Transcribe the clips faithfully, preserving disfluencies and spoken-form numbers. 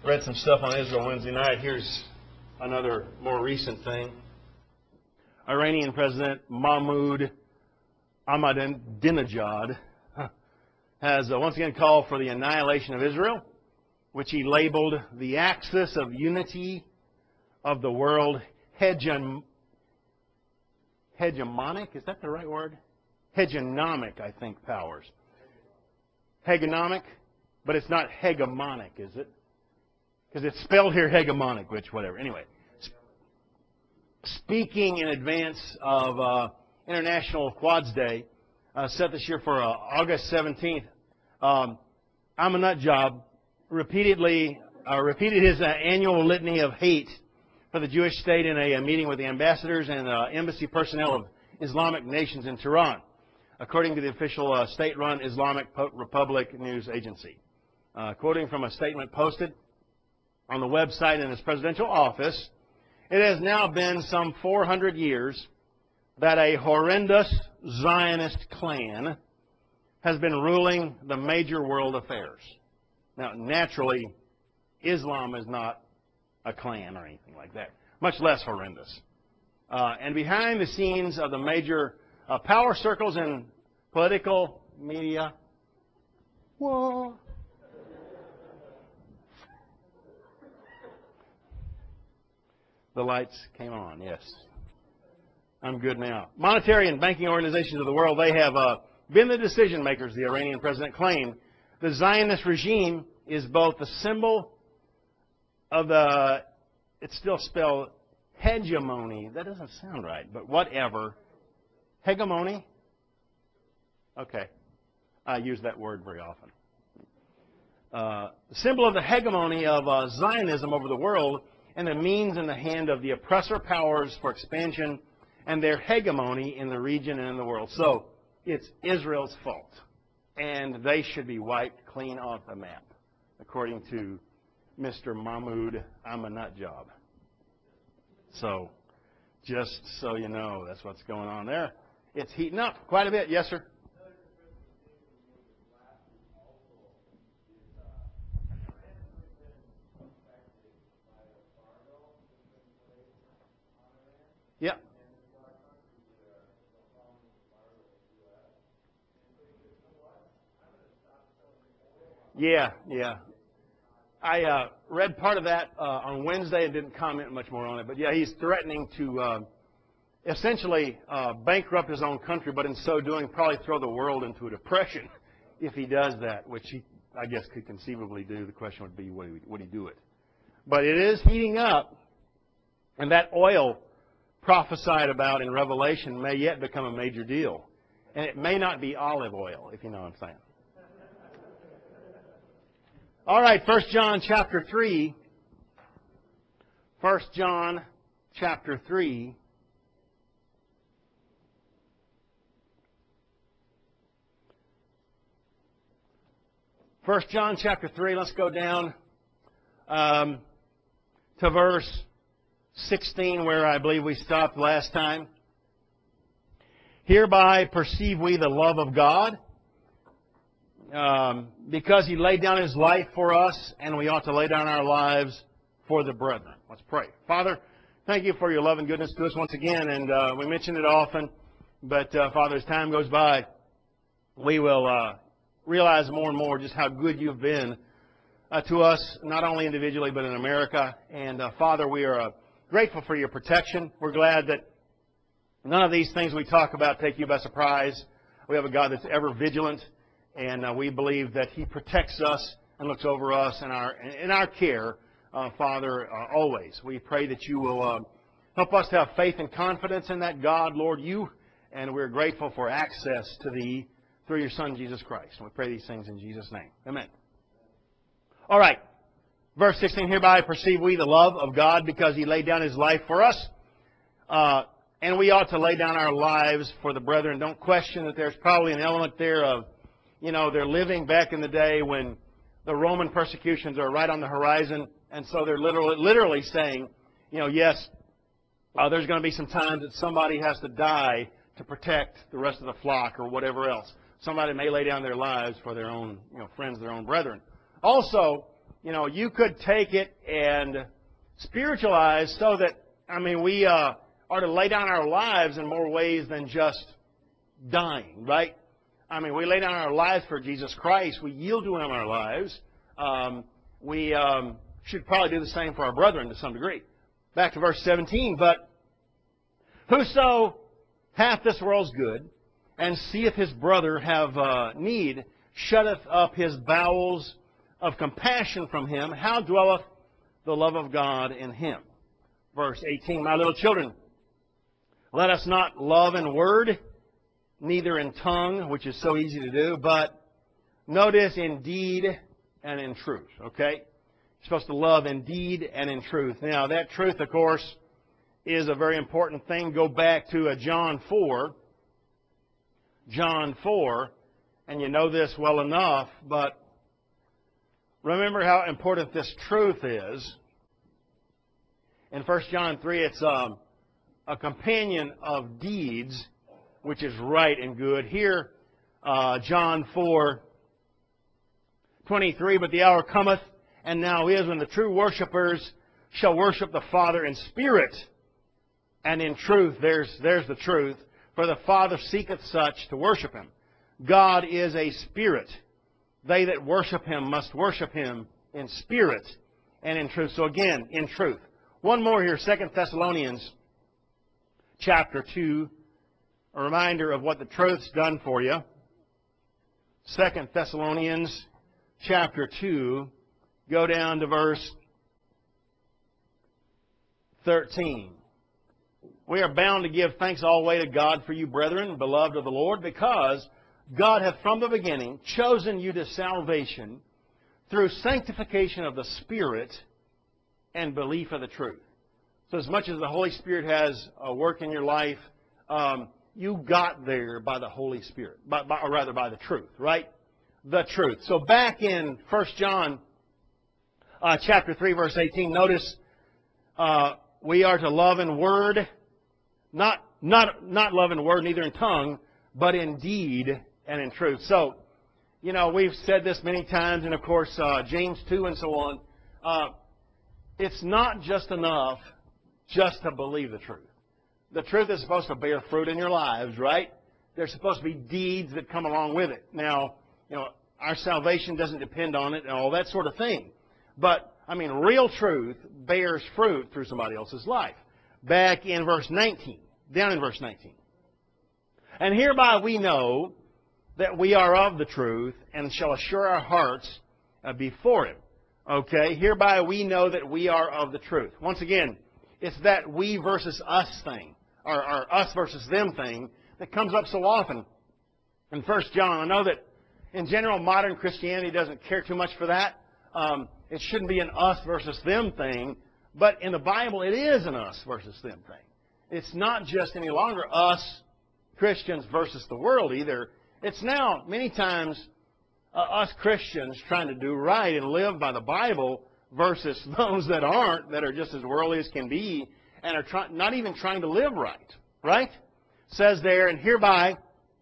Read some stuff on Israel Wednesday night. Here's another more recent thing. Iranian President Mahmoud Ahmadinejad has uh, once again called for the annihilation of Israel, which he labeled the axis of unity of the world hegemon hegemonic. Is that the right word? Hegemonomic, I think, powers. Hegemonomic, but it's not hegemonic, is it? Because it's spelled here hegemonic, which whatever. Anyway, speaking in advance of uh, International Quads Day, uh, set this year for uh, August seventeenth, um, Ahmadinejad repeatedly uh, repeated his uh, annual litany of hate for the Jewish state in a, a meeting with the ambassadors and uh, embassy personnel of Islamic nations in Tehran, according to the official uh, state-run Islamic Republic news agency. Uh, quoting from a statement posted on the website in his presidential office, it has now been some four hundred years that a horrendous Zionist clan has been ruling the major world affairs. Now, naturally, Islam is not a clan or anything like that, much less horrendous. Uh, and behind the scenes of the major uh, power circles and political media, whoa, the lights came on, yes. I'm good now. Monetary and banking organizations of the world, they have uh, been the decision makers, the Iranian president claimed. The Zionist regime is both the symbol of the, it's still spelled hegemony. That doesn't sound right, but whatever. Hegemony? Okay. I use that word very often. Uh, the symbol of the hegemony of uh, Zionism over the world and the means in the hand of the oppressor powers for expansion and their hegemony in the region and in the world. So, it's Israel's fault. And they should be wiped clean off the map, according to Mister Mahmoud Ahmadinejad. So, just so you know, that's what's going on there. It's heating up quite a bit. Yes, sir? Yeah. Yeah, yeah. I uh, read part of that uh, on Wednesday and didn't comment much more on it. But yeah, he's threatening to uh, essentially uh, bankrupt his own country, but in so doing probably throw the world into a depression if he does that, which he, I guess, could conceivably do. The question would be, would he, would he do it? But it is heating up, and that oil prophesied about in Revelation may yet become a major deal. And it may not be olive oil, if you know what I'm saying. All right, First John chapter three. First John chapter three. First John chapter three, let's go down um, to verse sixteen, where I believe we stopped last time. Hereby perceive we the love of God, um, because He laid down His life for us, and we ought to lay down our lives for the brethren. Let's pray. Father, thank You for Your love and goodness to us once again, and uh, we mention it often, but uh, Father, as time goes by, we will uh, realize more and more just how good You've been uh, to us, not only individually, but in America. And uh, Father, we are uh, grateful for Your protection. We're glad that none of these things we talk about take You by surprise. We have a God that's ever vigilant, and uh, we believe that He protects us and looks over us in our in our care, uh, Father, uh, always. We pray that You will uh, help us to have faith and confidence in that God, Lord, You, and we're grateful for access to Thee through Your Son, Jesus Christ. And we pray these things in Jesus' name. Amen. All right. Verse sixteen, hereby perceive we the love of God because He laid down His life for us. Uh, and we ought to lay down our lives for the brethren. Don't question that there's probably an element there of, you know, they're living back in the day when the Roman persecutions are right on the horizon. And so they're literally, literally saying, you know, yes, uh, there's going to be some times that somebody has to die to protect the rest of the flock or whatever else. Somebody may lay down their lives for their own, you know, friends, their own brethren. Also, you know, you could take it and spiritualize so that, I mean, we uh, are to lay down our lives in more ways than just dying, right? I mean, we lay down our lives for Jesus Christ. We yield to Him our lives. Um, we um, should probably do the same for our brethren to some degree. Back to verse seventeen. But whoso hath this world's good, and seeth his brother have uh, need, shutteth up his bowels of compassion from him. How dwelleth the love of God in him? Verse eighteen. My little children, let us not love in word, neither in tongue, which is so easy to do, but notice in deed and in truth. Okay? You're supposed to love in deed and in truth. Now, that truth, of course, is a very important thing. Go back to uh, John four. John four, and you know this well enough, but remember how important this truth is. In First John three, it's um, a companion of deeds, which is right and good. Here, uh, John four twenty-three, but the hour cometh, and now is, when the true worshipers shall worship the Father in spirit and in truth. There's, there's the truth. For the Father seeketh such to worship Him. God is a spirit. They that worship Him must worship Him in spirit and in truth. So again, in truth. One more here, Second Thessalonians chapter two. A reminder of what the truth's done for you. Second Thessalonians chapter two. Go down to verse thirteen. We are bound to give thanks always to God for you, brethren, beloved of the Lord, because God hath from the beginning chosen you to salvation through sanctification of the Spirit and belief of the truth. So as much as the Holy Spirit has a work in your life, um, you got there by the Holy Spirit, by, by, or rather by the truth, right? The truth. So back in First John uh, chapter three, verse eighteen, notice uh, we are to love in word, not not not love in word, neither in tongue, but in deed and in truth. So, you know, we've said this many times, and of course, uh, James two and so on. Uh, it's not just enough just to believe the truth. The truth is supposed to bear fruit in your lives, right? There's supposed to be deeds that come along with it. Now, you know, our salvation doesn't depend on it and all that sort of thing. But, I mean, real truth bears fruit through somebody else's life. Back in verse nineteen, down in verse nineteen. And hereby we know that we are of the truth and shall assure our hearts uh, before Him. Okay, hereby we know that we are of the truth. Once again, it's that we versus us thing, or, or us versus them thing, that comes up so often in First John. I know that in general modern Christianity doesn't care too much for that. Um, it shouldn't be an us versus them thing, but in the Bible it is an us versus them thing. It's not just any longer us Christians versus the world either. It's now many times uh, us Christians trying to do right and live by the Bible versus those that aren't, that are just as worldly as can be and are try- not even trying to live right. Right? It says there, and hereby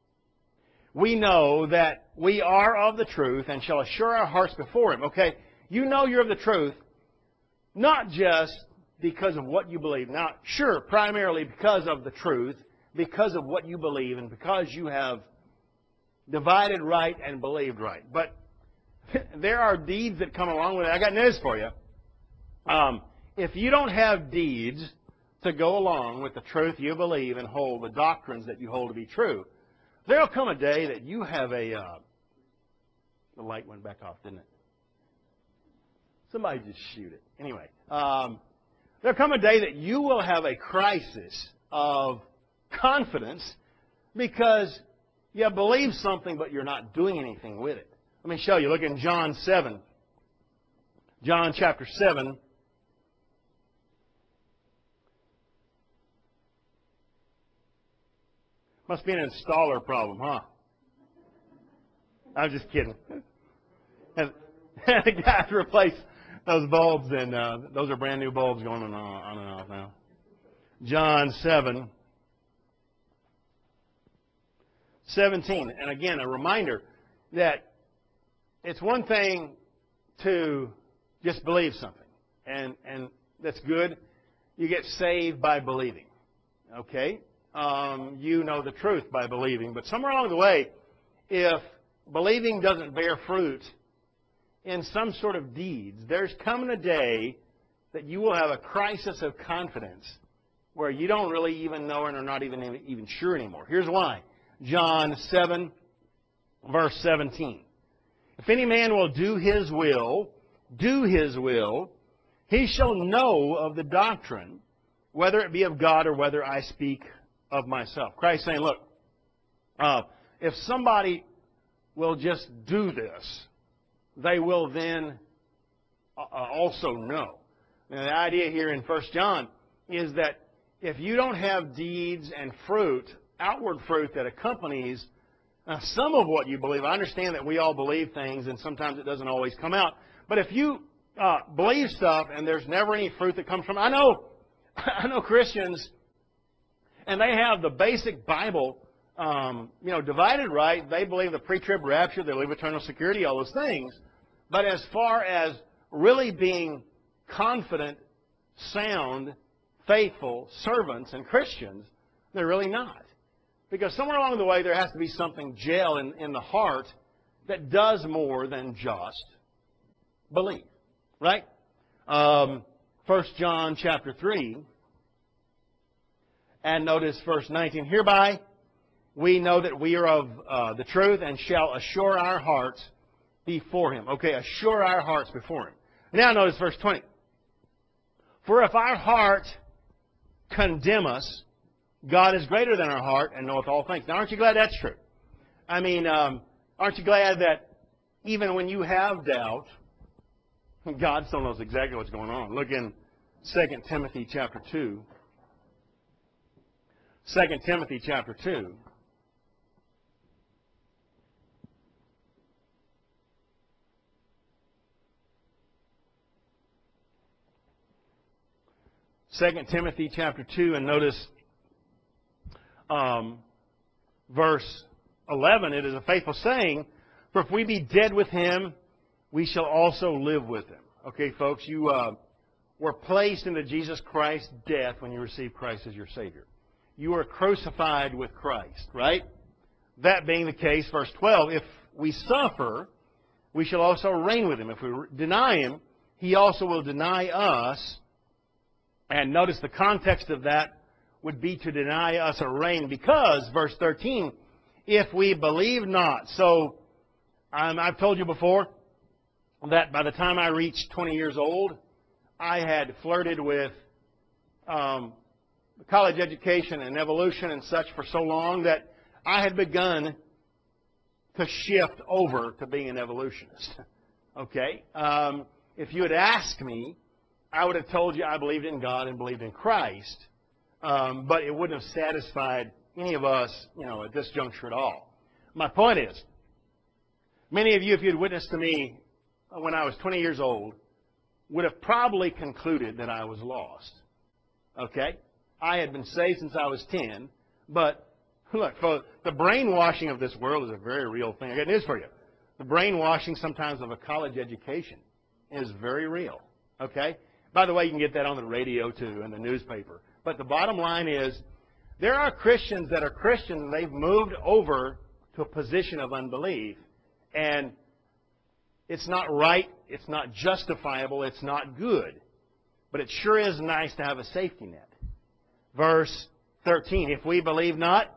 we know that we are of the truth and shall assure our hearts before Him. Okay, you know you're of the truth not just because of what you believe. Now, sure, primarily because of the truth, because of what you believe, and because you have divided right and believed right. But there are deeds that come along with it. I got news for you. Um, if you don't have deeds to go along with the truth you believe and hold, the doctrines that you hold to be true, there'll come a day that you have a... Uh, the light went back off, didn't it? Somebody just shoot it. Anyway, um, there'll come a day that you will have a crisis of confidence because you believe something, but you're not doing anything with it. Let me show you. Look in John seven. John chapter seven. Must be an installer problem, huh? I'm just kidding. And the guy replaced those bulbs, and uh, those are brand new bulbs going on, on and off now. John seven. seventeen. And again, a reminder that it's one thing to just believe something. And, and that's good. You get saved by believing. Okay? Um, you know the truth by believing. But somewhere along the way, if believing doesn't bear fruit in some sort of deeds, there's coming a day that you will have a crisis of confidence where you don't really even know and are not even, even sure anymore. Here's why. John seven, verse seventeen. If any man will do his will, do his will, he shall know of the doctrine, whether it be of God or whether I speak of myself. Christ saying, look, uh, if somebody will just do this, they will then uh, also know. Now, the idea here in First John is that if you don't have deeds and fruit, outward fruit that accompanies uh, some of what you believe, I understand that we all believe things and sometimes it doesn't always come out. But if you uh, believe stuff and there's never any fruit that comes from it, I know, I know Christians, and they have the basic Bible Um, you know, divided right. They believe the pre-trib rapture, they believe eternal security, all those things. But as far as really being confident, sound, faithful servants and Christians, they're really not. Because somewhere along the way there has to be something gel in, in the heart that does more than just believe. Right? Um, First John chapter three, and notice verse nineteen. Hereby we know that we are of uh, the truth and shall assure our hearts before Him. Okay, assure our hearts before Him. Now notice verse twenty. For if our heart condemn us, God is greater than our heart and knoweth all things. Now aren't you glad that's true? I mean, um, aren't you glad that even when you have doubt, God still knows exactly what's going on. Look in Second Timothy chapter two. Second Timothy chapter two. Second Timothy chapter two, and notice um, verse eleven. It is a faithful saying, for if we be dead with Him, we shall also live with Him. Okay, folks, you uh, were placed into Jesus Christ's death when you received Christ as your Savior. You were crucified with Christ, right? That being the case, verse twelve, if we suffer, we shall also reign with Him. If we deny Him, He also will deny us. And notice the context of that would be to deny us a reign because, verse thirteen, if we believe not. So, um, I've told you before that by the time I reached twenty years old, I had flirted with um, college education and evolution and such for so long that I had begun to shift over to being an evolutionist. Okay? Um, if you had asked me, I would have told you I believed in God and believed in Christ, um, but it wouldn't have satisfied any of us, you know, at this juncture at all. My point is, many of you, if you had witnessed to me when I was twenty years old, would have probably concluded that I was lost. Okay? I had been saved since I was ten, but look, for the brainwashing of this world is a very real thing. I got news for you. The brainwashing sometimes of a college education is very real. Okay? By the way, you can get that on the radio too and the newspaper. But the bottom line is, there are Christians that are Christians and they've moved over to a position of unbelief. And it's not right, it's not justifiable, it's not good. But it sure is nice to have a safety net. Verse thirteen, if we believe not,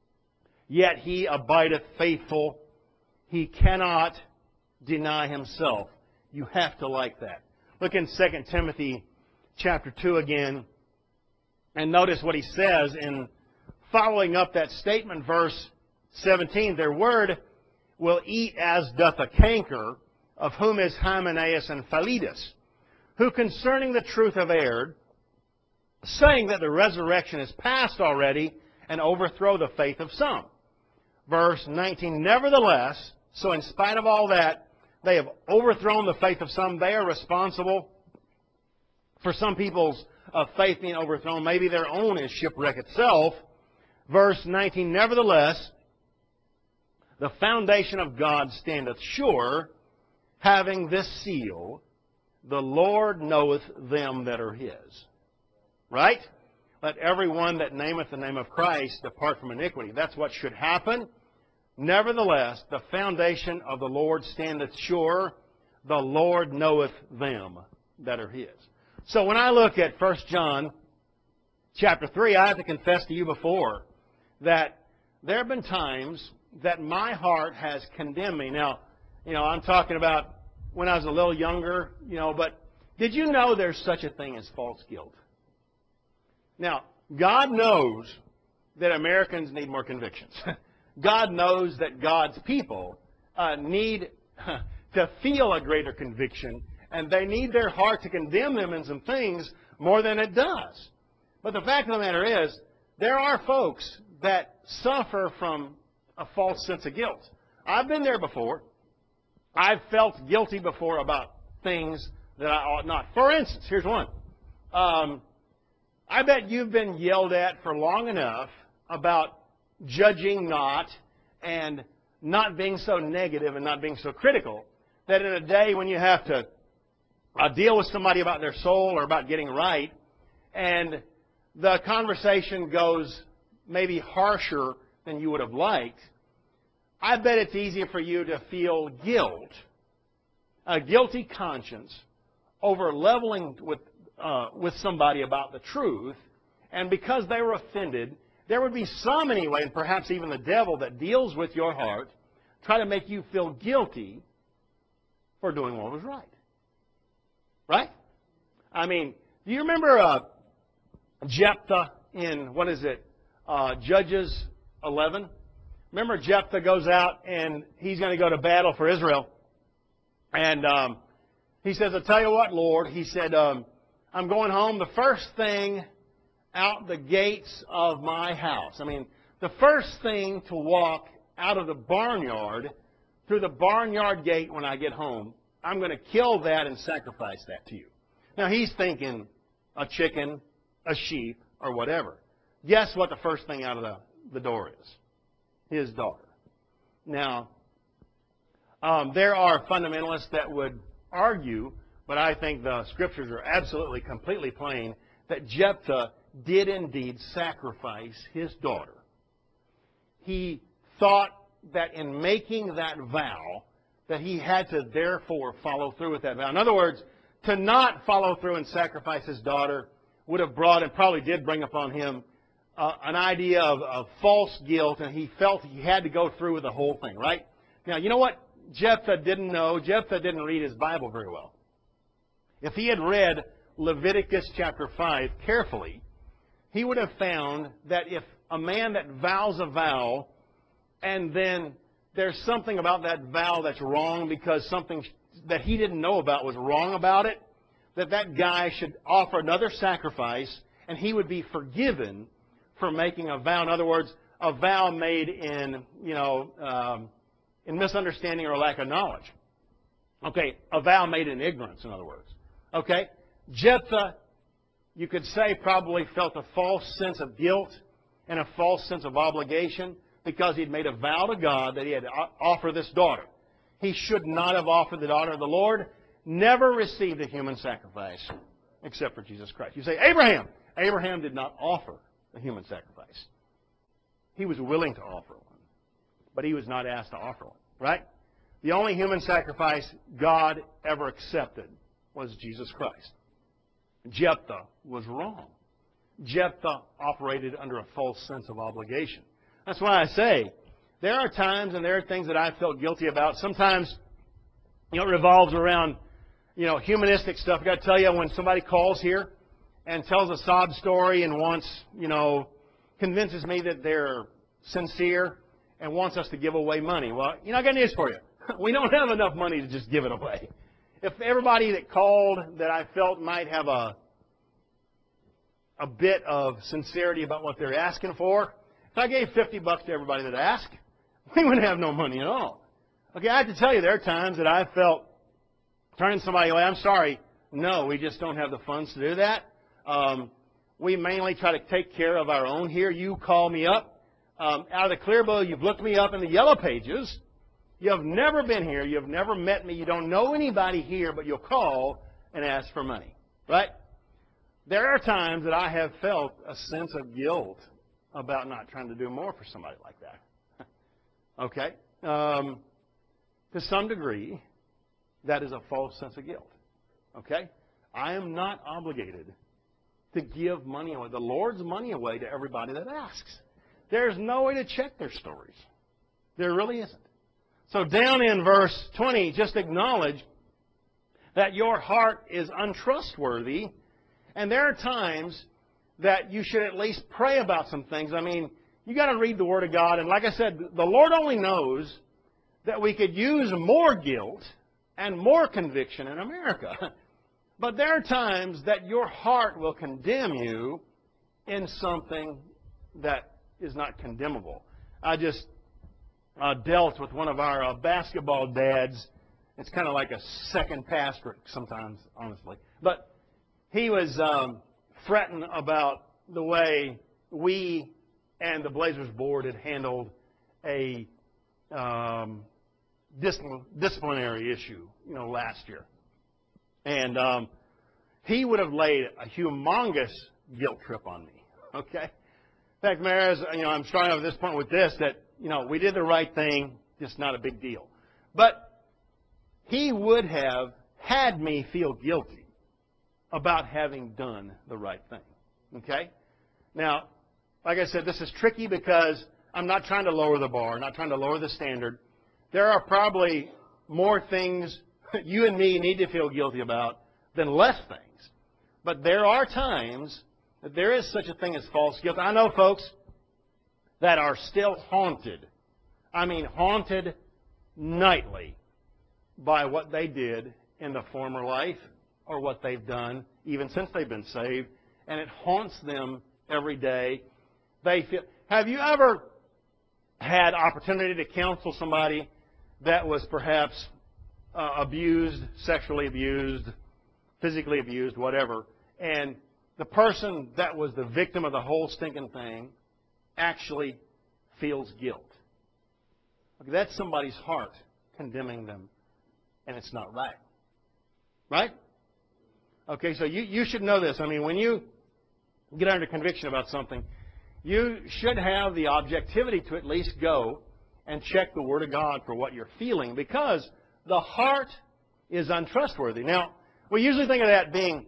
yet He abideth faithful. He cannot deny Himself. You have to like that. Look in Second Timothy chapter two again, and notice what he says in following up that statement, verse seventeen. Their word will eat as doth a canker, of whom is Hymenaeus and Philetus, who concerning the truth have erred, saying that the resurrection is past already, and overthrow the faith of some. Verse nineteen, nevertheless, so in spite of all that, they have overthrown the faith of some. They are responsible for some people's uh, faith being overthrown. Maybe their own is shipwreck itself. Verse nineteen, nevertheless, the foundation of God standeth sure, having this seal, the Lord knoweth them that are His. Right? Let everyone that nameth the name of Christ depart from iniquity. That's what should happen. Nevertheless, the foundation of the Lord standeth sure. The Lord knoweth them that are His. So when I look at First John chapter three, I have to confess to you before that there have been times that my heart has condemned me. Now, you know, I'm talking about when I was a little younger, you know, but did you know there's such a thing as false guilt? Now, God knows that Americans need more convictions. God knows that God's people uh, need to feel a greater conviction, and they need their heart to condemn them in some things more than it does. But the fact of the matter is, there are folks that suffer from a false sense of guilt. I've been there before. I've felt guilty before about things that I ought not. For instance, here's one. Um, I bet you've been yelled at for long enough about judging not and not being so negative and not being so critical that in a day when you have to uh, deal with somebody about their soul or about getting right, and the conversation goes maybe harsher than you would have liked, I bet it's easier for you to feel guilt, a guilty conscience, over leveling with uh, with somebody about the truth, and because they were offended, there would be some anyway, and perhaps even the devil that deals with your heart, try to make you feel guilty for doing what was right. Right? I mean, do you remember uh, Jephthah in, what is it, uh, Judges eleven? Remember Jephthah goes out and he's going to go to battle for Israel. And um, he says, I'll tell you what, Lord. He said, um, I'm going home. The first thing out the gates of my house. I mean, the first thing to walk out of the barnyard, through the barnyard gate when I get home, I'm going to kill that and sacrifice that to you. Now, he's thinking a chicken, a sheep, or whatever. Guess what the first thing out of the, the door is? His daughter. Now, um, there are fundamentalists that would argue, but I think the Scriptures are absolutely, completely plain, that Jephthah did indeed sacrifice his daughter. He thought that in making that vow, that he had to therefore follow through with that vow. In other words, to not follow through and sacrifice his daughter would have brought, and probably did bring upon him, uh, an idea of, of false guilt, and he felt he had to go through with the whole thing, right? Now, you know what Jephthah didn't know? Jephthah didn't read his Bible very well. If he had read Leviticus chapter five carefully, he would have found that if a man that vows a vow and then there's something about that vow that's wrong because something that he didn't know about was wrong about it, that that guy should offer another sacrifice and he would be forgiven for making a vow. In other words, a vow made in, you know, um, in misunderstanding or lack of knowledge. Okay, a vow made in ignorance, in other words. Okay, Jephthah, you could say, probably felt a false sense of guilt and a false sense of obligation because he'd made a vow to God that he had to offer this daughter. He should not have offered the daughter of the Lord, never received a human sacrifice except for Jesus Christ. You say, Abraham. Abraham did not offer a human sacrifice. He was willing to offer one, but he was not asked to offer one, right? The only human sacrifice God ever accepted was Jesus Christ. Jephthah was wrong. Jephthah operated under a false sense of obligation. That's why I say there are times and there are things that I felt guilty about. Sometimes, you know, it revolves around, you know, humanistic stuff. I've got to tell you, when somebody calls here and tells a sob story and wants, you know, convinces me that they're sincere and wants us to give away money. Well, you know, I got news for you. We don't have enough money to just give it away. If everybody that called that I felt might have a a bit of sincerity about what they're asking for, if I gave fifty bucks to everybody that asked, we wouldn't have no money at all. Okay, I have to tell you, there are times that I felt turning somebody away. I'm sorry, no, we just don't have the funds to do that. Um, we mainly try to take care of our own here. You call me up. Um, out of the clear blue, you've looked me up in the yellow pages. You have never been here. You have never met me. You don't know anybody here, but you'll call and ask for money, right? There are times that I have felt a sense of guilt about not trying to do more for somebody like that. Okay? Um, to some degree, that is a false sense of guilt. Okay? I am not obligated to give money away, the Lord's money away, to everybody that asks. There's no way to check their stories. There really isn't. So down in verse twenty, just acknowledge that your heart is untrustworthy, and there are times that you should at least pray about some things. I mean, you got to read the Word of God, and like I said, the Lord only knows that we could use more guilt and more conviction in America. But there are times that your heart will condemn you in something that is not condemnable. I just uh, dealt with one of our uh, basketball dads. It's kind of like a second pastorate sometimes, honestly. But he was um, fretting about the way we and the Blazers board had handled a um, discipl- disciplinary issue, you know, last year. And um, he would have laid a humongous guilt trip on me. Okay? In fact, Mayor, you know, I'm starting off at this point with this, that, you know, we did the right thing, just not a big deal. But he would have had me feel guilty about having done the right thing. Okay? Now, like I said, this is tricky because I'm not trying to lower the bar, not trying to lower the standard. There are probably more things you and me need to feel guilty about than less things. But there are times that there is such a thing as false guilt. I know folks that are still haunted. I mean, haunted nightly by what they did in the former life or what they've done even since they've been saved. And it haunts them every day. They feel. Have you ever had opportunity to counsel somebody that was perhaps uh, abused, sexually abused, physically abused, whatever, and the person that was the victim of the whole stinking thing actually feels guilt? Okay, that's somebody's heart condemning them, and it's not right. Right? Okay, so you, you should know this. I mean, when you get under conviction about something, you should have the objectivity to at least go and check the Word of God for what you're feeling, because the heart is untrustworthy. Now, we usually think of that being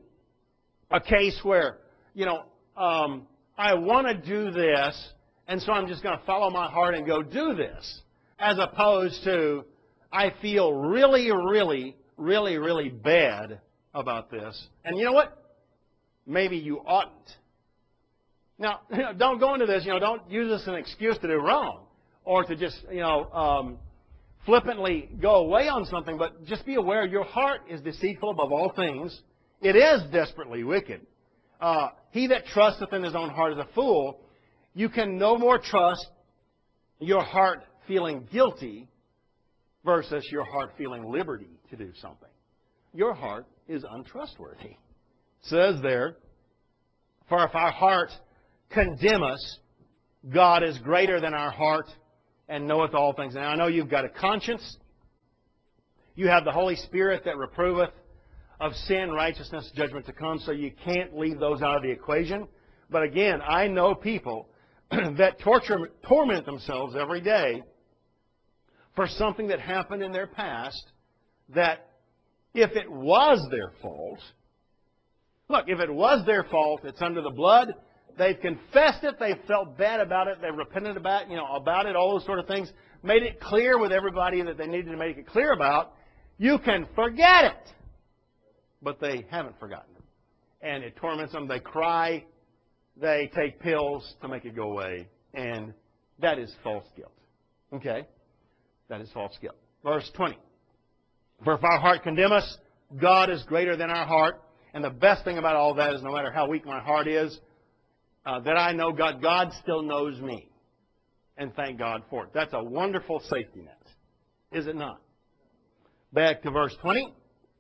a case where, you know, um, I want to do this, and so I'm just going to follow my heart and go do this, as opposed to I feel really, really, really, really bad about this. And you know what? Maybe you oughtn't. Now, you know, don't go into this, you know, don't use this as an excuse to do wrong or to just, you know, um, flippantly go away on something, but just be aware your heart is deceitful above all things. It is desperately wicked. Uh, he that trusteth in his own heart is a fool. You can no more trust your heart feeling guilty versus your heart feeling liberty to do something. Your heart is untrustworthy. It says there, for if our heart condemn us, God is greater than our heart and knoweth all things. Now, I know you've got a conscience. You have the Holy Spirit that reproveth of sin, righteousness, judgment to come, so you can't leave those out of the equation. But again, I know people that torture, torment themselves every day for something that happened in their past that, if it was their fault, look, if it was their fault, it's under the blood. They've confessed it. They've felt bad about it. They've repented about, you know, about it, all those sort of things. Made it clear with everybody that they needed to make it clear about. You can forget it. But they haven't forgotten it. And it torments them. They cry. They take pills to make it go away. And that is false guilt. Okay? That is false guilt. Verse twenty. For if our heart condemn us, God is greater than our heart. And the best thing about all that is, no matter how weak my heart is, uh, that I know God, God still knows me. And thank God for it. That's a wonderful safety net. Is it not? Back to verse twenty.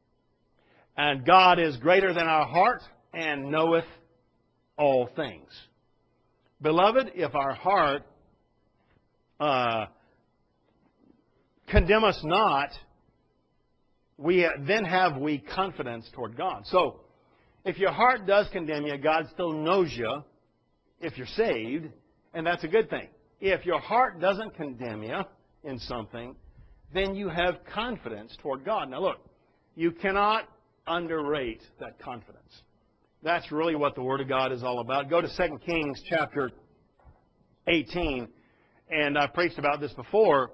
And God is greater than our heart and knoweth all things. Beloved, if our heart uh, condemn us not, we then have we confidence toward God. So, if your heart does condemn you, God still knows you if you're saved, and that's a good thing. If your heart doesn't condemn you in something, then you have confidence toward God. Now look, you cannot underrate that confidence. That's really what the Word of God is all about. Go to Second Kings chapter eighteen, and I preached about this before,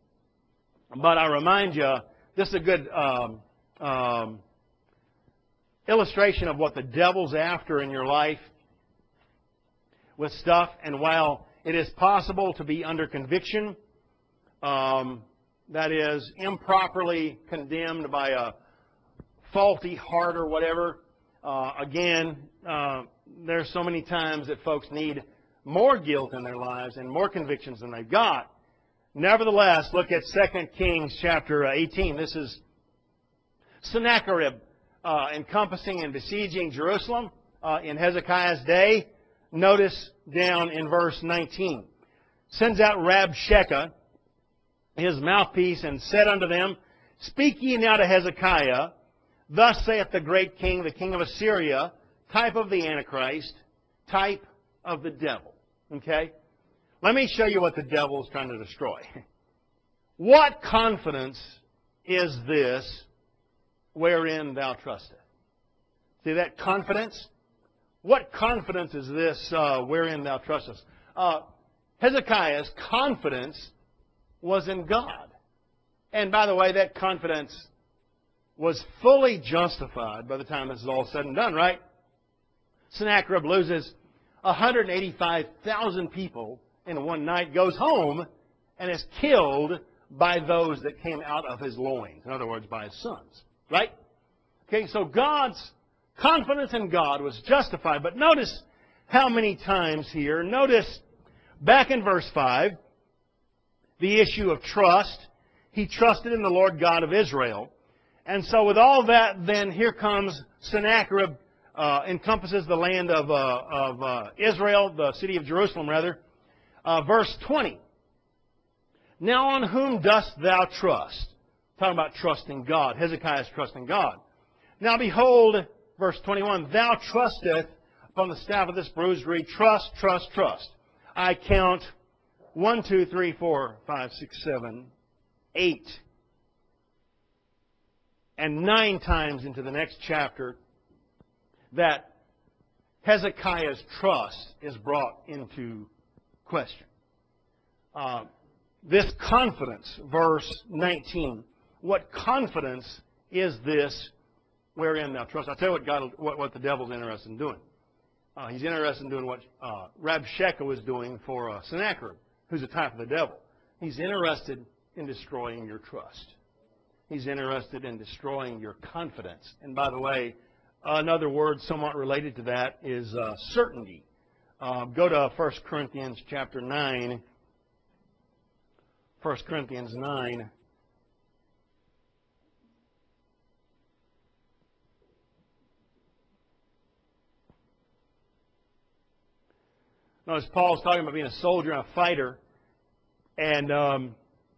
but I remind you, this is a good um, um, illustration of what the devil's after in your life with stuff. And while it is possible to be under conviction, um, that is, improperly condemned by a faulty heart or whatever, uh, again, uh, there's so many times that folks need more guilt in their lives and more convictions than they've got. Nevertheless, look at Second Kings chapter eighteen. This is Sennacherib uh, encompassing and besieging Jerusalem uh, in Hezekiah's day. Notice down in verse nineteen. Sends out Rabshakeh, his mouthpiece, and said unto them, Speak ye now to Hezekiah, Thus saith the great king, the king of Assyria, type of the Antichrist, type of the devil. Okay? Let me show you what the devil is trying to destroy. What confidence is this wherein thou trustest? See that confidence? What confidence is this uh, wherein thou trustest? Uh, Hezekiah's confidence was in God. And by the way, that confidence was fully justified by the time this is all said and done, right? Sennacherib loses one hundred eighty-five thousand people in one night, goes home, and is killed by those that came out of his loins. In other words, by his sons. Right? Okay, so God's confidence in God was justified. But notice how many times here. Notice back in verse five, the issue of trust. He trusted in the Lord God of Israel. And so with all that, then here comes Sennacherib, uh, encompasses the land of, uh, of uh, Israel, the city of Jerusalem, rather. Uh, verse twenty. Now on whom dost thou trust? Talking about trusting God. Hezekiah's trusting God. Now behold, verse twenty-one, Thou trusteth upon the staff of this bruised reed. Trust, trust, trust. I count one, two, three, four, five, six, seven, eight, and nine times into the next chapter that Hezekiah's trust is brought into question. Uh, this confidence, verse nineteen, what confidence is this wherein thou trust? I'll tell you what, God, what, what the devil's interested in doing. Uh, he's interested in doing what uh, Rabshakeh was doing for uh, Sennacherib, who's a type of the devil. He's interested in destroying your trust. He's interested in destroying your confidence. And by the way, another word somewhat related to that is uh, certainty. Uh, go to First Corinthians chapter nine. First Corinthians nine. Notice Paul's talking about being a soldier and a fighter, and um,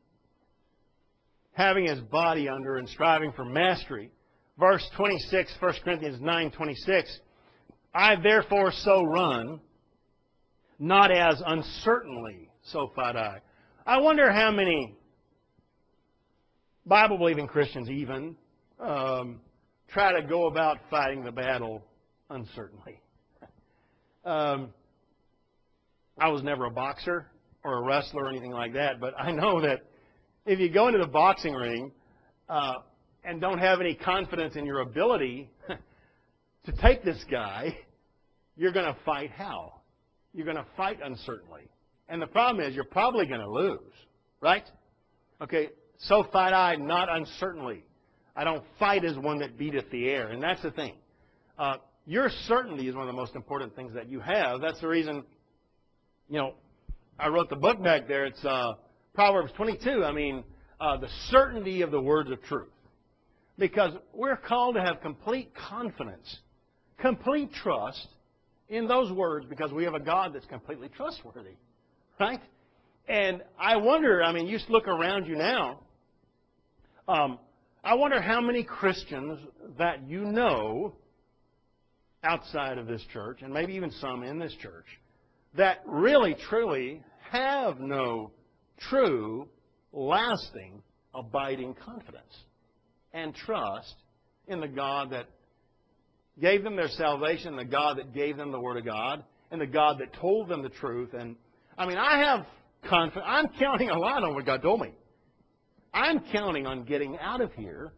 having his body under and striving for mastery. Verse twenty-six, First Corinthians nine twenty-six. I therefore so run, not as uncertainly, so fight I. I wonder how many Bible-believing Christians even um, try to go about fighting the battle uncertainly. Um, I was never a boxer or a wrestler or anything like that, but I know that if you go into the boxing ring uh, and don't have any confidence in your ability to take this guy, you're going to fight how? You're going to fight uncertainly. And the problem is you're probably going to lose, right? Okay, so fight I, not uncertainly. I don't fight as one that beateth the air. And that's the thing. Uh, your certainty is one of the most important things that you have. That's the reason, you know, I wrote the book back there. It's uh, Proverbs twenty-two. I mean, uh, the certainty of the words of truth. Because we're called to have complete confidence, complete trust in those words because we have a God that's completely trustworthy. Right? And I wonder, I mean, you look around you now. Um, I wonder how many Christians that you know outside of this church, and maybe even some in this church, that really, truly have no true, lasting, abiding confidence and trust in the God that gave them their salvation, the God that gave them the Word of God, and the God that told them the truth. And I mean, I have confidence. I'm counting a lot on what God told me. I'm counting on getting out of here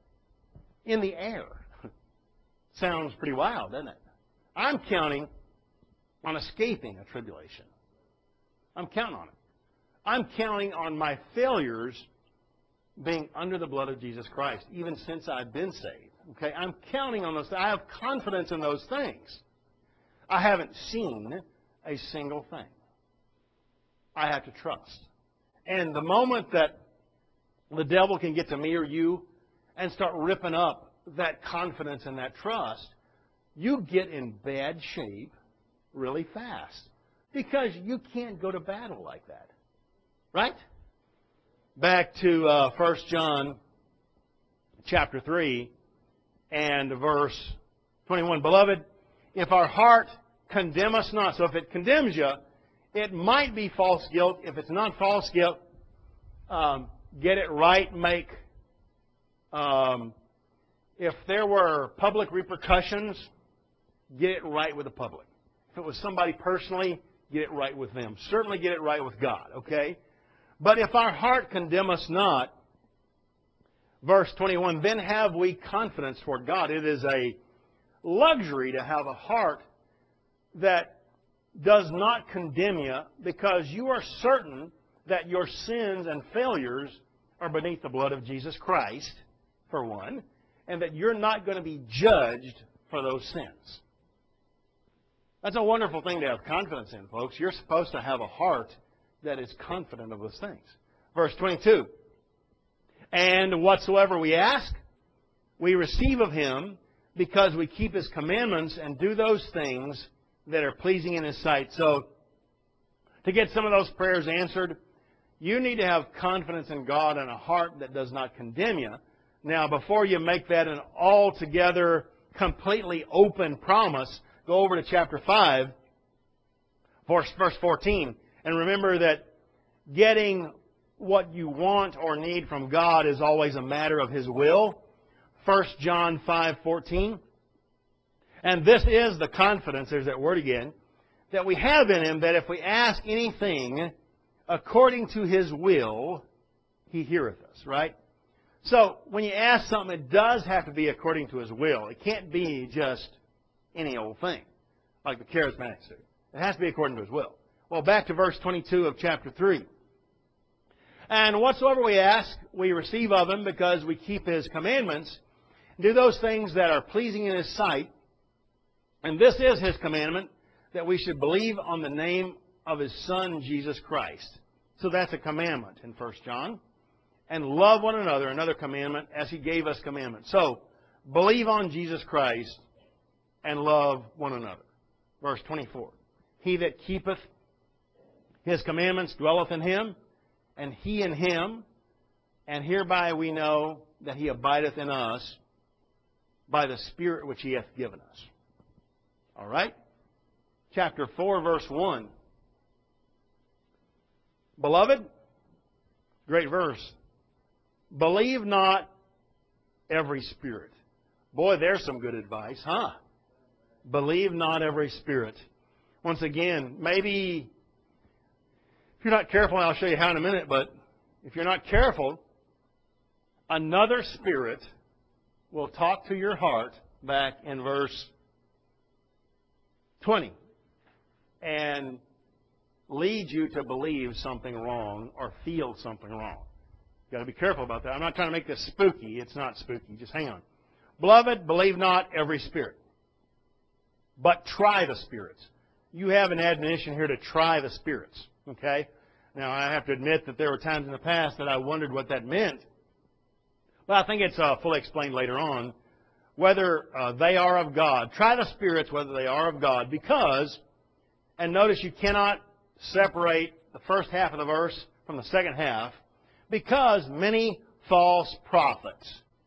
in the air. Sounds pretty wild, doesn't it? I'm counting on escaping a tribulation. I'm counting on it. I'm counting on my failures being under the blood of Jesus Christ, even since I've been saved. Okay, I'm counting on those. I have confidence in those things. I haven't seen a single thing. I have to trust. And the moment that the devil can get to me or you and start ripping up that confidence and that trust, you get in bad shape really fast because you can't go to battle like that. Right? Back to uh, First John chapter three and verse twenty-one. Beloved, if our heart condemn us not, so if it condemns you, it might be false guilt. If it's not false guilt, um, get it right. Make, um, if there were public repercussions, get it right with the public. If it was somebody personally, get it right with them. Certainly get it right with God, okay? But if our heart condemn us not, verse twenty-one, then have we confidence toward God. It is a luxury to have a heart that does not condemn you because you are certain that your sins and failures are beneath the blood of Jesus Christ, for one, and that you're not going to be judged for those sins. That's a wonderful thing to have confidence in, folks. You're supposed to have a heart that is confident of those things. Verse twenty-two, and whatsoever we ask, we receive of Him because we keep His commandments and do those things that are pleasing in His sight. So, to get some of those prayers answered, you need to have confidence in God and a heart that does not condemn you. Now, before you make that an altogether, completely open promise, go over to chapter five, verse fourteen. And remember that getting what you want or need from God is always a matter of His will. First John five fourteen. And this is the confidence, there's that word again, that we have in Him, that if we ask anything according to His will, He heareth us, right? So, when you ask something, it does have to be according to His will. It can't be just any old thing, like the charismatics do. It has to be according to His will. Well, back to verse twenty-two of chapter three. And whatsoever we ask, we receive of Him because we keep His commandments, do those things that are pleasing in His sight. And this is His commandment, that we should believe on the name of His Son, Jesus Christ. So that's a commandment in First John. And love one another, another commandment, as He gave us commandments. So, believe on Jesus Christ and love one another. Verse twenty-four. He that keepeth His commandments dwelleth in Him, and He in Him. And hereby we know that He abideth in us by the Spirit which He hath given us. All right? Chapter four, verse one. Beloved, great verse. Believe not every spirit. Boy, there's some good advice, huh? Believe not every spirit. Once again, maybe if you're not careful, and I'll show you how in a minute, but if you're not careful, another spirit will talk to your heart back in verse twenty and lead you to believe something wrong or feel something wrong. You've got to be careful about that. I'm not trying to make this spooky. It's not spooky. Just hang on. Beloved, believe not every spirit, but try the spirits. You have an admonition here to try the spirits. Okay? Now, I have to admit that there were times in the past that I wondered what that meant. But I think it's uh, fully explained later on whether uh, they are of God. Try the spirits whether they are of God, because, and notice you cannot separate the first half of the verse from the second half, because many false prophets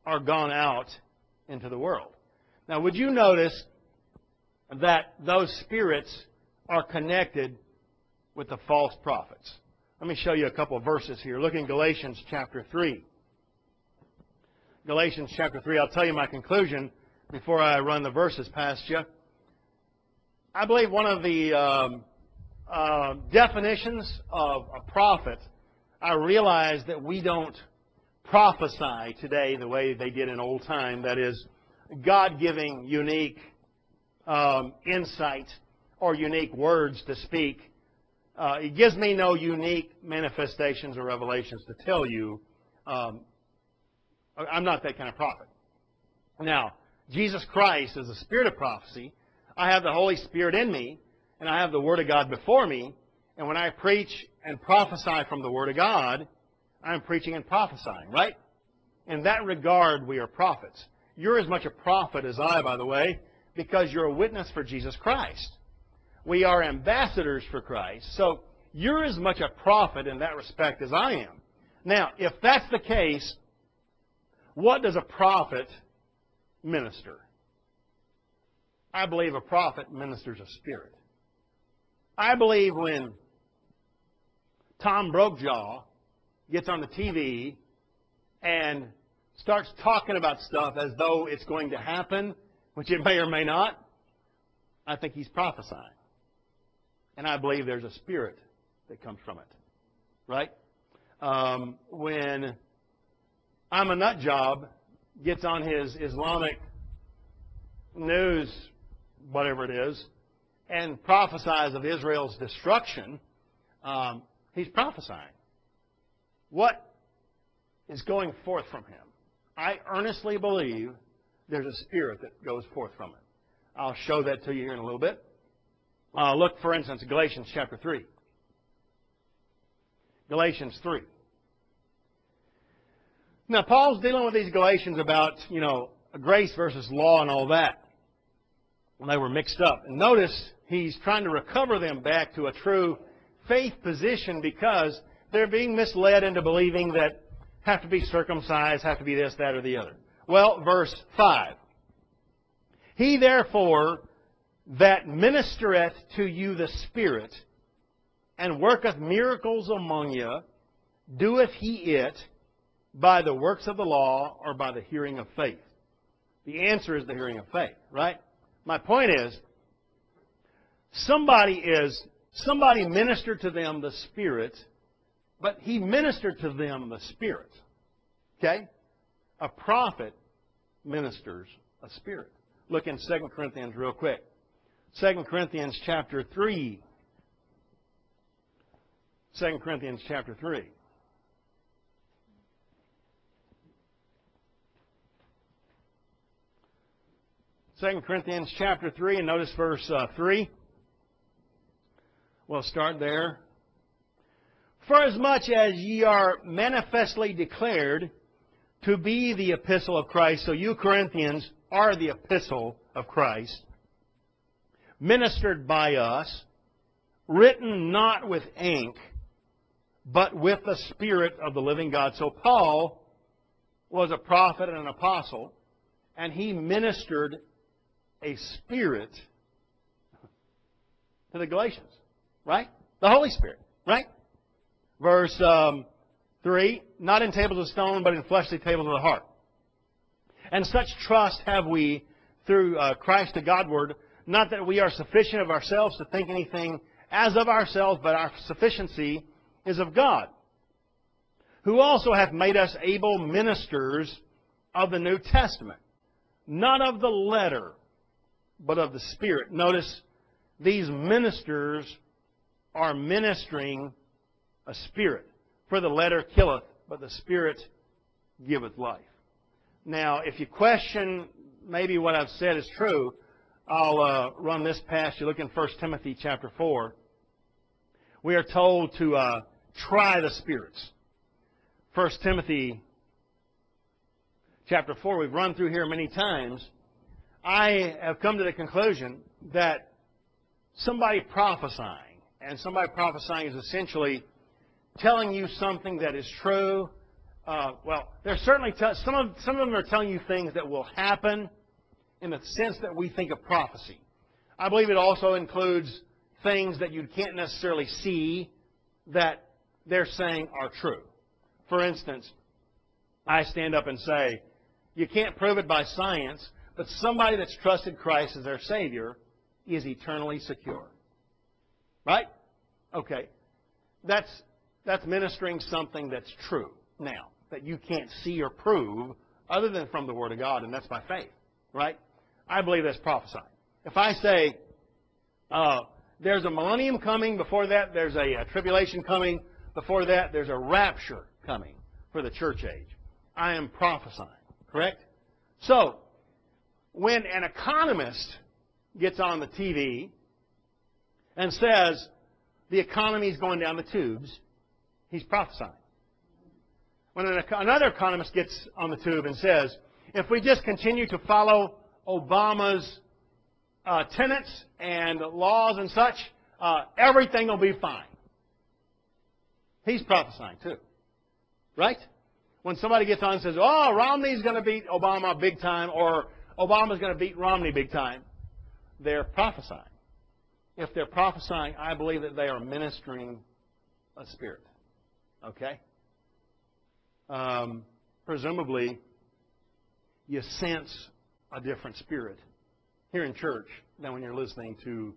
are gone out into the world. Now, would you notice that those spirits are connected with the false prophets? Let me show you a couple of verses here. Look in Galatians chapter three. Galatians chapter three. I'll tell you my conclusion before I run the verses past you. I believe one of the um, uh, definitions of a prophet, I realize that we don't prophesy today the way they did in old time. That is, God giving unique um, insight or unique words to speak. Uh, it gives me no unique manifestations or revelations to tell you. Um, I'm not that kind of prophet. Now, Jesus Christ is the spirit of prophecy. I have the Holy Spirit in me, and I have the Word of God before me. And when I preach and prophesy from the Word of God, I'm preaching and prophesying, right? In that regard, we are prophets. You're as much a prophet as I, by the way, because you're a witness for Jesus Christ. We are ambassadors for Christ. So you're as much a prophet in that respect as I am. Now, if that's the case, what does a prophet minister? I believe a prophet ministers a spirit. I believe when Tom Brokaw gets on the T V and starts talking about stuff as though it's going to happen, which it may or may not, I think he's prophesying. And I believe there's a spirit that comes from it. Right? Um, when I'm a nut job gets on his Islamic news, whatever it is, and prophesies of Israel's destruction, um, he's prophesying. What is going forth from him? I earnestly believe there's a spirit that goes forth from it. I'll show that to you here in a little bit. Uh, look, for instance, at Galatians chapter three. Galatians three. Now, Paul's dealing with these Galatians about, you know, grace versus law and all that. When they were mixed up. And notice he's trying to recover them back to a true faith position because they're being misled into believing that have to be circumcised, have to be this, that, or the other. Well, verse five. He therefore that ministereth to you the Spirit, and worketh miracles among you, doeth he it by the works of the law or by the hearing of faith? The answer is the hearing of faith, right? My point is, somebody is somebody ministered to them the Spirit, but he ministered to them the Spirit. Okay? A prophet ministers a spirit. Look in Second Corinthians real quick. Second Corinthians chapter three. Second Corinthians chapter three. Second Corinthians chapter three, and notice verse uh, three. We'll start there. For as much as ye are manifestly declared to be the epistle of Christ, so you Corinthians are the epistle of Christ, ministered by us, written not with ink, but with the Spirit of the living God. So Paul was a prophet and an apostle, and he ministered a spirit to the Galatians, right? The Holy Spirit, right? Verse um, three, not in tables of stone, but in fleshly tables of the heart. And such trust have we through uh, Christ to Godward, not that we are sufficient of ourselves to think anything as of ourselves, but our sufficiency is of God, who also hath made us able ministers of the New Testament, not of the letter, but of the Spirit. Notice, these ministers are ministering a spirit. For the letter killeth, but the Spirit giveth life. Now, if you question maybe what I've said is true, I'll uh, run this past you. Look in First Timothy chapter four. We are told to uh, try the spirits. First Timothy chapter four, we've run through here many times. I have come to the conclusion that somebody prophesying, and somebody prophesying is essentially telling you something that is true Uh, well, they're certainly t- some of some of them are telling you things that will happen in the sense that we think of prophecy. I believe it also includes things that you can't necessarily see that they're saying are true. For instance, I stand up and say, you can't prove it by science, but somebody that's trusted Christ as their Savior is eternally secure. Right? Okay. That's, that's ministering something that's true now, that you can't see or prove other than from the Word of God, and that's by faith. Right? I believe that's prophesying. If I say, uh, there's a millennium coming, before that there's a, a tribulation coming, before that there's a rapture coming for the church age, I am prophesying. Correct? So, when an economist gets on the T V and says the economy is going down the tubes, he's prophesying. When an, another economist gets on the tube and says, if we just continue to follow Obama's uh, tenets and laws and such, uh, everything will be fine. He's prophesying too. Right? When somebody gets on and says, oh, Romney's going to beat Obama big time, or Obama's going to beat Romney big time, they're prophesying. If they're prophesying, I believe that they are ministering a spirit. Okay? Um, presumably, you sense a different spirit here in church than when you're listening to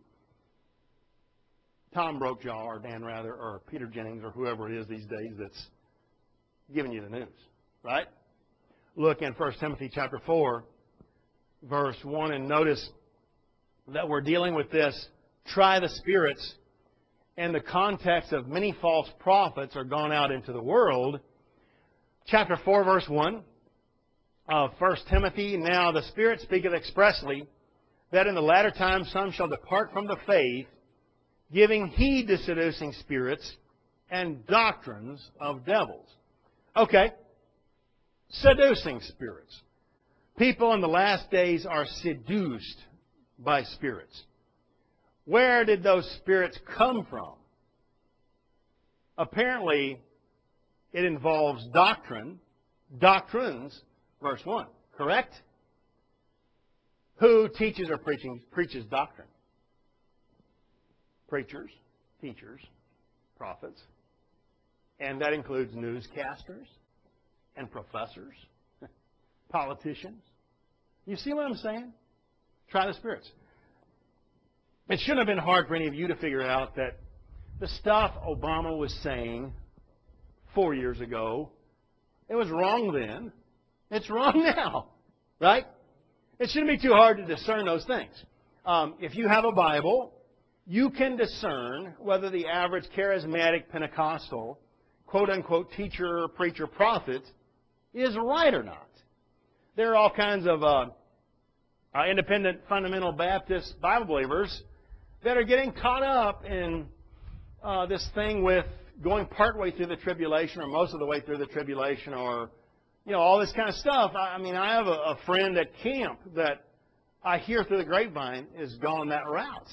Tom Brokaw or Dan Rather or Peter Jennings or whoever it is these days that's giving you the news. Right? Look in First Timothy chapter four, verse one, and notice that we're dealing with this, try the spirits, and the context of many false prophets are gone out into the world. Chapter four, verse one of First Timothy, now the Spirit speaketh expressly, that in the latter times some shall depart from the faith, giving heed to seducing spirits and doctrines of devils. Okay. Seducing spirits. People in the last days are seduced by spirits. Where did those spirits come from? Apparently, it involves doctrine, doctrines, verse one. Correct? Who teaches or preaching, preaches doctrine? Preachers, teachers, prophets. And that includes newscasters and professors, politicians. You see what I'm saying? Try the spirits. It shouldn't have been hard for any of you to figure out that the stuff Obama was saying four years ago, it was wrong then. It's wrong now. Right? It shouldn't be too hard to discern those things. Um, if you have a Bible, you can discern whether the average charismatic Pentecostal, quote-unquote, teacher, preacher, prophet is right or not. There are all kinds of uh, uh, independent fundamental Baptist Bible believers that are getting caught up in uh, this thing with going partway through the tribulation or most of the way through the tribulation or, you know, all this kind of stuff. I, I mean, I have a, a friend at camp that I hear through the grapevine is gone that route.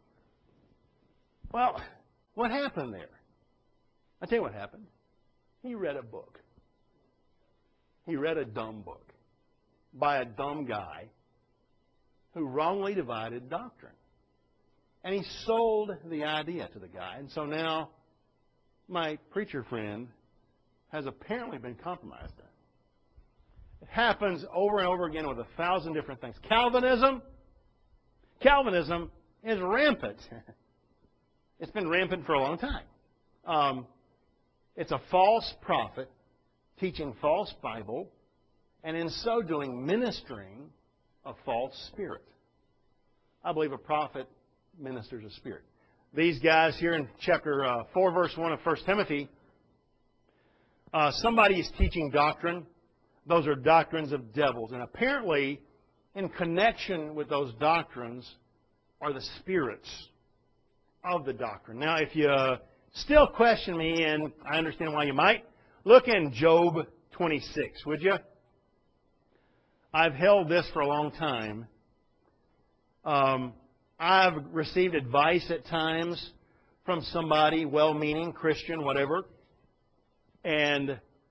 Well, what happened there? I'll tell you what happened. He read a book. He read a dumb book by a dumb guy who wrongly divided doctrine. And he sold the idea to the guy. And so now my preacher friend has apparently been compromised. It happens over and over again with a thousand different things. Calvinism, Calvinism is rampant. It's been rampant for a long time. Um, it's a false prophet teaching false Bible, and in so doing, ministering a false spirit. I believe a prophet ministers a spirit. These guys here in chapter uh, four, verse one of First Timothy, uh, somebody is teaching doctrine. Those are doctrines of devils. And apparently, in connection with those doctrines are the spirits of the doctrine. Now, if you uh, still question me, and I understand why you might, look in Job twenty-six, would you? I've held this for a long time. Um, I've received advice at times from somebody, well-meaning, Christian, whatever, and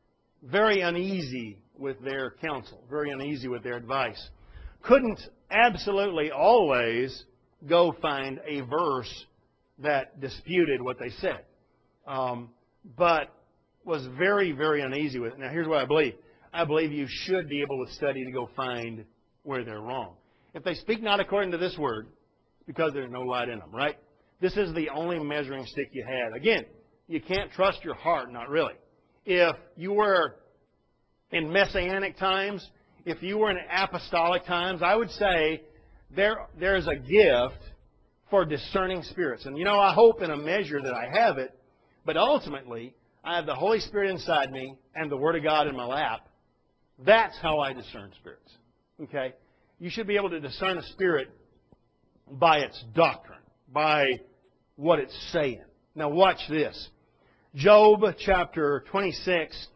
very uneasy with their counsel, very uneasy with their advice. Couldn't absolutely always go find a verse that disputed what they said, um, but was very, very uneasy with it. Now, here's what I believe. I believe you should be able to study to go find where they're wrong. If they speak not according to this word, because there's no light in them, right? This is the only measuring stick you had. Again, you can't trust your heart, not really. If you were in Messianic times, if you were in apostolic times, I would say there there's a gift for discerning spirits. And you know, I hope in a measure that I have it, but ultimately, I have the Holy Spirit inside me and the Word of God in my lap. That's how I discern spirits. Okay? You should be able to discern a spirit by its doctrine, by what it's saying. Now watch this. Job chapter twenty-six,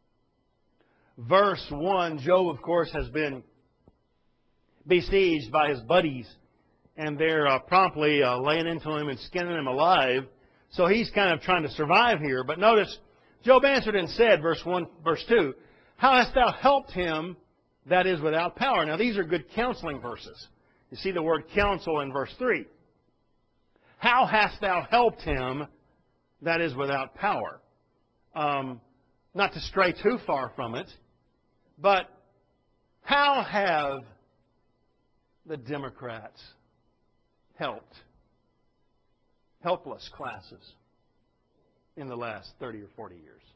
verse one. Job, of course, has been besieged by his buddies, and they're uh, promptly uh, laying into him and skinning him alive. So he's kind of trying to survive here. But notice, Job answered and said, verse one, verse two, how hast thou helped him that is without power? Now these are good counseling verses. You see the word counsel in verse three. How hast thou helped him that is without power? Um, not to stray too far from it, but how have the Democrats helped helpless classes in the last thirty or forty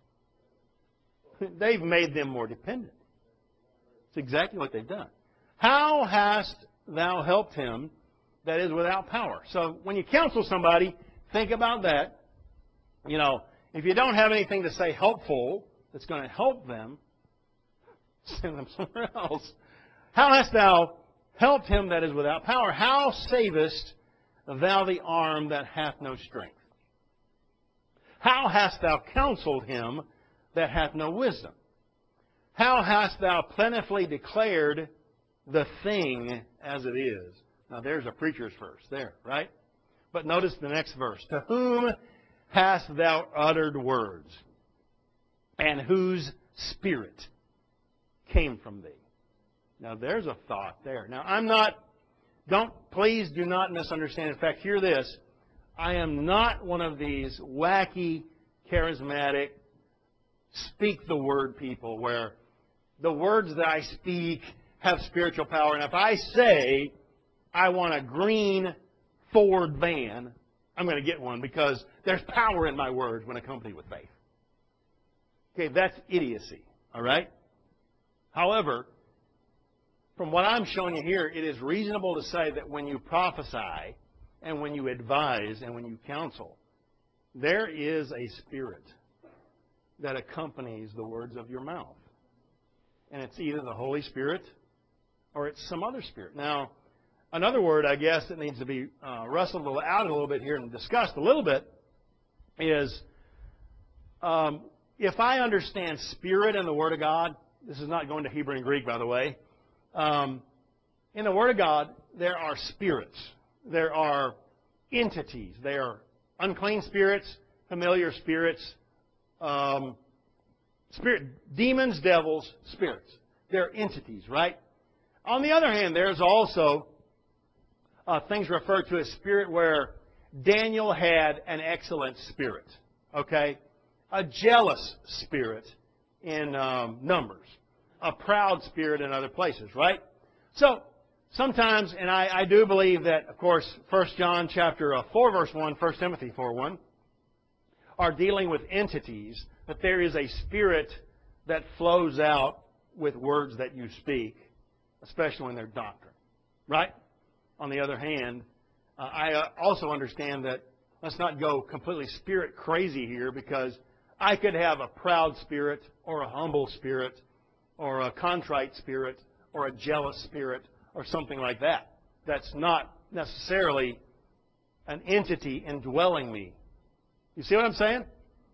years? They've made them more dependent. It's exactly what they've done. How hast thou helped him that is without power? So when you counsel somebody, think about that. You know, if you don't have anything to say helpful that's going to help them, send them somewhere else. How hast thou helped him that is without power? How savest thou the arm that hath no strength? How hast thou counseled him that hath no wisdom? How hast thou plentifully declared the thing as it is? Now there's a preacher's verse there, right? But notice the next verse. To whom hast thou uttered words, and whose spirit came from thee? Now there's a thought there. Now I'm not, don't, please do not misunderstand. In fact, hear this. I am not one of these wacky, charismatic, speak the word people where the words that I speak have spiritual power. And if I say I want a green Ford van, I'm going to get one because there's power in my words when accompanied with faith. Okay, that's idiocy, all right? However, from what I'm showing you here, it is reasonable to say that when you prophesy and when you advise and when you counsel, there is a spirit that accompanies the words of your mouth. And it's either the Holy Spirit or it's some other spirit. Now, another word, I guess, that needs to be uh, wrestled out a little bit here and discussed a little bit is um, if I understand spirit in the Word of God, this is not going to Hebrew and Greek, by the way. Um, in the Word of God, there are spirits. There are entities. They are unclean spirits, familiar spirits, um, spirit, demons, devils, spirits. They're entities, right? On the other hand, there's also uh, things referred to as spirit where Daniel had an excellent spirit, okay? A jealous spirit in um, Numbers. A proud spirit in other places, right? So, sometimes, and I, I do believe that, of course, First John chapter four, verse one, First Timothy four, one, are dealing with entities, that there is a spirit that flows out with words that you speak, especially when they're doctrine, right? On the other hand, uh, I uh, also understand that let's not go completely spirit crazy here, because I could have a proud spirit or a humble spirit or a contrite spirit or a jealous spirit or something like that. That's not necessarily an entity indwelling me. You see what I'm saying?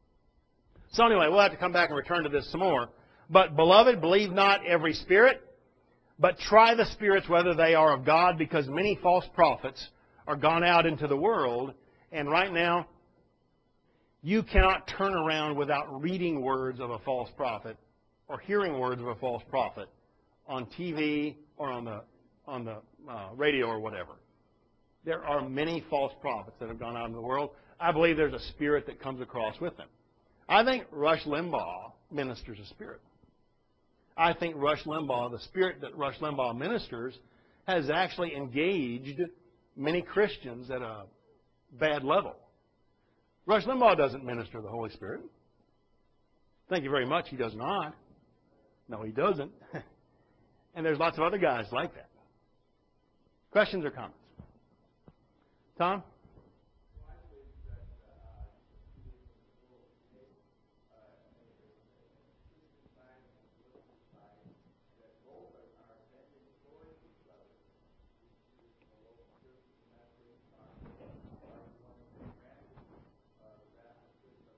So anyway, we'll have to come back and return to this some more. But, beloved, believe not every spirit, but try the spirits whether they are of God, because many false prophets are gone out into the world. And right now, you cannot turn around without reading words of a false prophet or hearing words of a false prophet on T V or on the on the uh, radio or whatever. There are many false prophets that have gone out in the world. I believe there's a spirit that comes across with them. I think Rush Limbaugh ministers a spirit. I think Rush Limbaugh, the spirit that Rush Limbaugh ministers, has actually engaged many Christians at a bad level. Rush Limbaugh doesn't minister the Holy Spirit. Thank you very much, he does not. No, he doesn't. And there's lots of other guys like that. Questions or comments? Tom?